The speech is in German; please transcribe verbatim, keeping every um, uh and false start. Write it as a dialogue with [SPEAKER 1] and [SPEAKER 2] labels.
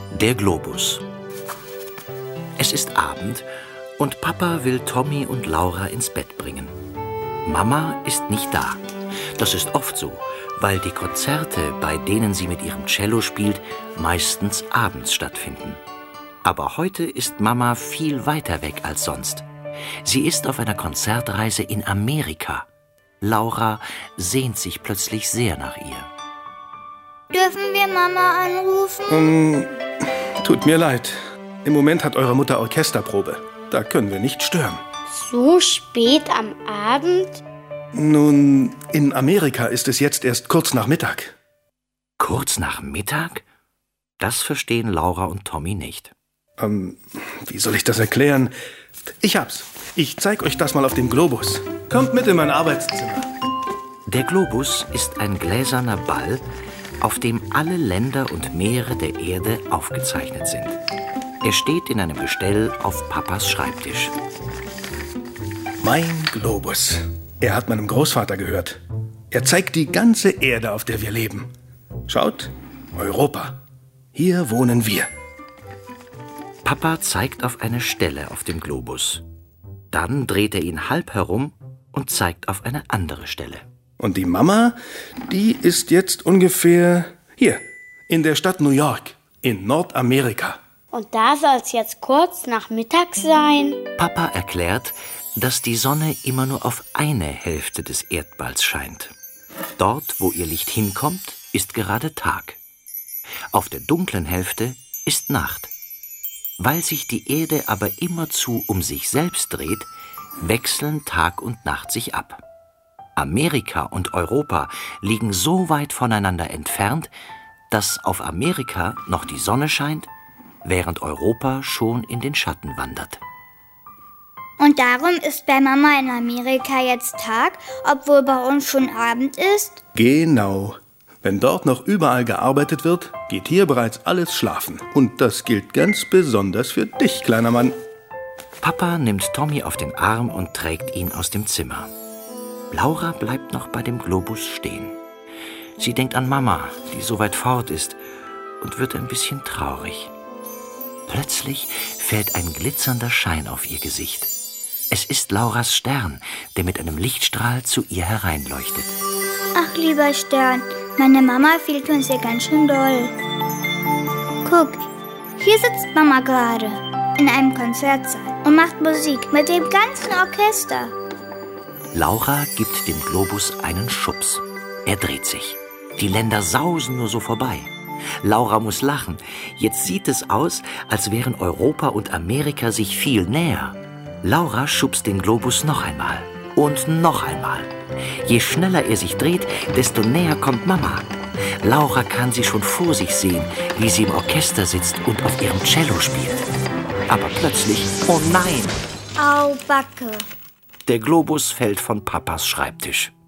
[SPEAKER 1] Der Globus. Es ist Abend und Papa will Tommy und Laura ins Bett bringen. Mama ist nicht da. Das ist oft so, weil die Konzerte, bei denen sie mit ihrem Cello spielt, meistens abends stattfinden. Aber heute ist Mama viel weiter weg als sonst. Sie ist auf einer Konzertreise in Amerika. Laura sehnt sich plötzlich sehr nach ihr.
[SPEAKER 2] Dürfen wir Mama anrufen?
[SPEAKER 3] Um, tut mir leid. Im Moment hat eure Mutter Orchesterprobe. Da können wir nicht stören.
[SPEAKER 2] So spät am Abend?
[SPEAKER 3] Nun, in Amerika ist es jetzt erst kurz nach Mittag.
[SPEAKER 1] Kurz nach Mittag? Das verstehen Laura und Tommy nicht.
[SPEAKER 3] Ähm, wie soll ich das erklären? Ich hab's. Ich zeig euch das mal auf dem Globus. Kommt mit in mein Arbeitszimmer.
[SPEAKER 1] Der Globus ist ein gläserner Ball, auf dem alle Länder und Meere der Erde aufgezeichnet sind. Er steht in einem Gestell auf Papas Schreibtisch.
[SPEAKER 3] Mein Globus. Er hat meinem Großvater gehört. Er zeigt die ganze Erde, auf der wir leben. Schaut, Europa. Hier wohnen wir.
[SPEAKER 1] Papa zeigt auf eine Stelle auf dem Globus. Dann dreht er ihn halb herum und zeigt auf eine andere Stelle.
[SPEAKER 3] Und die Mama, die ist jetzt ungefähr hier, in der Stadt New York, in Nordamerika.
[SPEAKER 2] Und da soll es jetzt kurz nach Mittag sein?
[SPEAKER 1] Papa erklärt, dass die Sonne immer nur auf eine Hälfte des Erdballs scheint. Dort, wo ihr Licht hinkommt, ist gerade Tag. Auf der dunklen Hälfte ist Nacht. Weil sich die Erde aber immerzu um sich selbst dreht, wechseln Tag und Nacht sich ab. Amerika und Europa liegen so weit voneinander entfernt, dass auf Amerika noch die Sonne scheint, während Europa schon in den Schatten wandert.
[SPEAKER 2] Und darum ist bei Mama in Amerika jetzt Tag, obwohl bei uns schon Abend ist?
[SPEAKER 3] Genau. Wenn dort noch überall gearbeitet wird, geht hier bereits alles schlafen. Und das gilt ganz besonders für dich, kleiner Mann.
[SPEAKER 1] Papa nimmt Tommy auf den Arm und trägt ihn aus dem Zimmer. Laura bleibt noch bei dem Globus stehen. Sie denkt an Mama, die so weit fort ist, und wird ein bisschen traurig. Plötzlich fällt ein glitzernder Schein auf ihr Gesicht. Es ist Lauras Stern, der mit einem Lichtstrahl zu ihr hereinleuchtet.
[SPEAKER 2] Ach, lieber Stern, meine Mama fehlt uns ja ganz schön doll. Guck, hier sitzt Mama gerade in einem Konzertsaal und macht Musik mit dem ganzen Orchester.
[SPEAKER 1] Laura gibt dem Globus einen Schubs. Er dreht sich. Die Länder sausen nur so vorbei. Laura muss lachen. Jetzt sieht es aus, als wären Europa und Amerika sich viel näher. Laura schubst den Globus noch einmal und noch einmal. Je schneller er sich dreht, desto näher kommt Mama. Laura kann sie schon vor sich sehen, wie sie im Orchester sitzt und auf ihrem Cello spielt. Aber plötzlich, oh nein!
[SPEAKER 2] Au, Backe!
[SPEAKER 1] Der Globus fällt von Papas Schreibtisch.